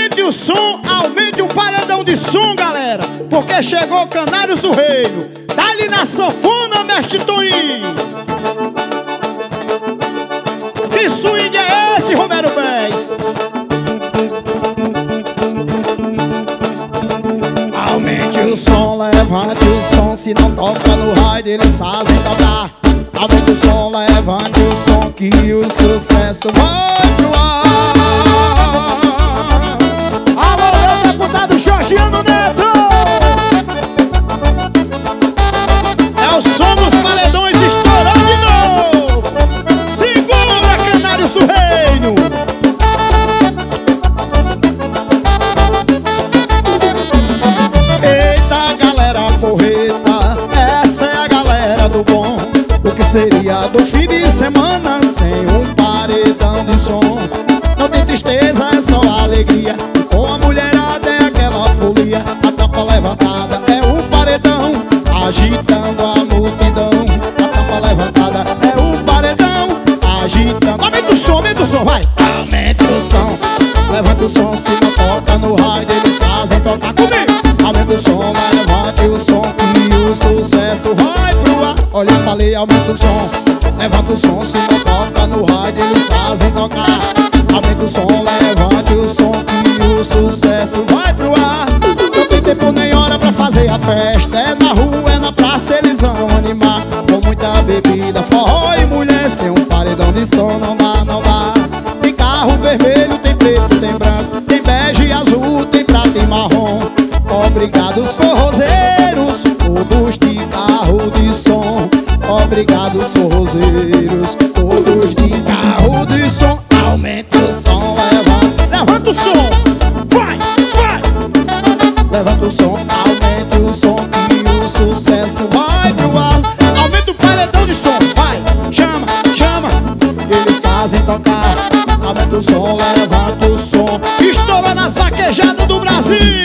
Aumente o som, aumente o paredão de som, galera, porque chegou Canários do Reino. Dá-lhe na sanfona, mestre Toninho. Que swing é esse, Romero Bez? Aumente o som, levante o som. Se não toca no rádio, eles fazem tocar. Aumente o som, levante o som, que o sucesso vai pro ar. Alô, meu deputado Georgiano Neto! É o som dos paredões estourando de novo. Segura, Canários do Reino. Eita, galera porreta, essa é a galera do bom. O que seria do fim de semana sem um paredão de som? Não tem tristeza, é só alegria. E com a mulherada é aquela folia. A tampa levantada é o paredão, agitando a multidão. A tampa levantada é o paredão, agitando. Aumenta o som, vai! Aumenta o som, levanta o som. Se não toca no rádio, eles fazem tocar comigo. Aumenta o som, levante o som, que o sucesso vai pro ar. Olha, eu falei, aumenta o som, levanta o som. Se não toca no rádio, eles fazem tocar. Aumenta o som, levante o som, que o sucesso vai pro ar. Não tem tempo nem hora pra fazer a festa. É na rua, é na praça, eles vão animar. Com muita bebida, forró e mulher. Sem um paredão de som não dá, não dá. Tem carro vermelho, tem preto, tem branco, tem bege e azul, tem prata e marrom. Obrigado os forrozeiros, todos de carro de som. Obrigado os forrozeiros, todos de carro de som. Aumenta o som, levanta o som, vai, vai. Levanta o som, aumenta o som, que o sucesso vai pro ar. Aumenta o paredão de som, vai, chama, chama. Eles fazem tocar. Aumenta o som, levanta o som. Estoura nas vaquejadas do Brasil.